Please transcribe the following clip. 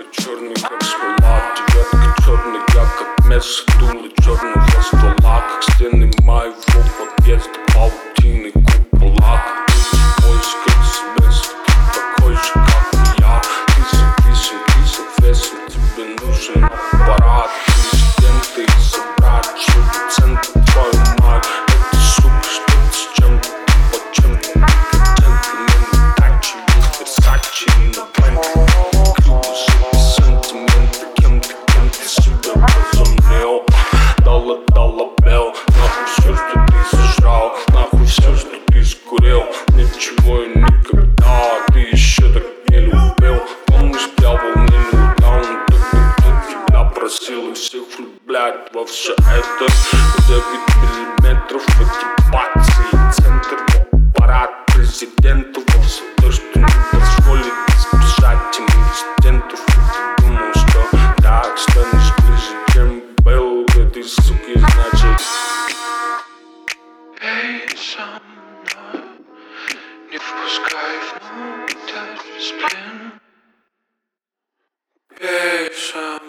черный как смола, девятка черный, я как мясо, дуло черного ствола, как стены моего подъезда, паутины купола. Поиск эксмесс, такой же как и я. Ты зависим, ты завесим, тебе нужен аппарат. Президенты и собрать, чтобы центр твою мать. Это сука, что-то с чем-то, под чем-то. Джентльмены, тачи, Версачи и на Бентли. Клюбы, сантименты, кем-то себя возомнил. Дала бел, нахуй все, что ты зажрал, нахуй все, что ты скурил. Ничего и никогда ты еще так не любил. Помнишь, дьявол не летал, но кто тебя просил и всех влюблять во все это. 9 миллиметров мотивации, центр аппарат президенту. Во все то, что не позволит избежать инцидентов. Ты думал, что так станешь ближе, чем был к этой суке, значит Пей со мной, не впускай внутрь, сплин. Пей со мной.